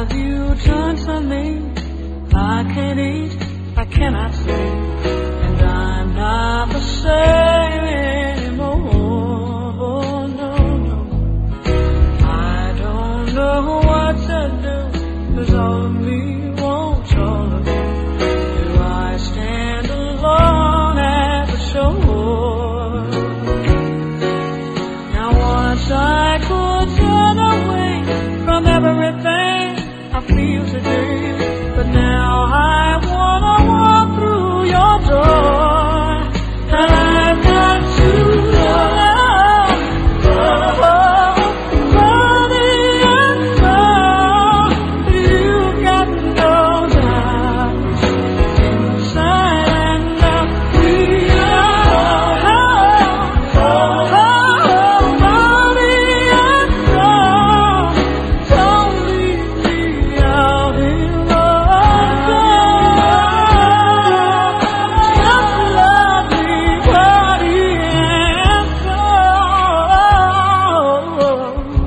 Have you turned from me? I can't eat, I cannot sleep, and I'm not the same anymore. No, no, I don't know what to do, 'cause all of me wants all of you. Do I stand alone at the shore? Now once I could turn away from everything I feel today, but now I wanna walk through your door, and I've got to love, body and soul. You've got no doubt, inside and out. We are body and soul. Don't leave me out in the dark. Just love me, body and soul.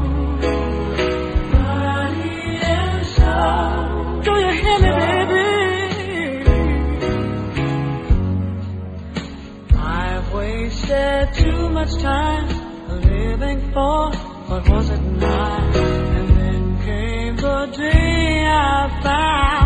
Body and soul. Do you hear me, baby? I've wasted too much time living for what wasn't mine, and then came the day I found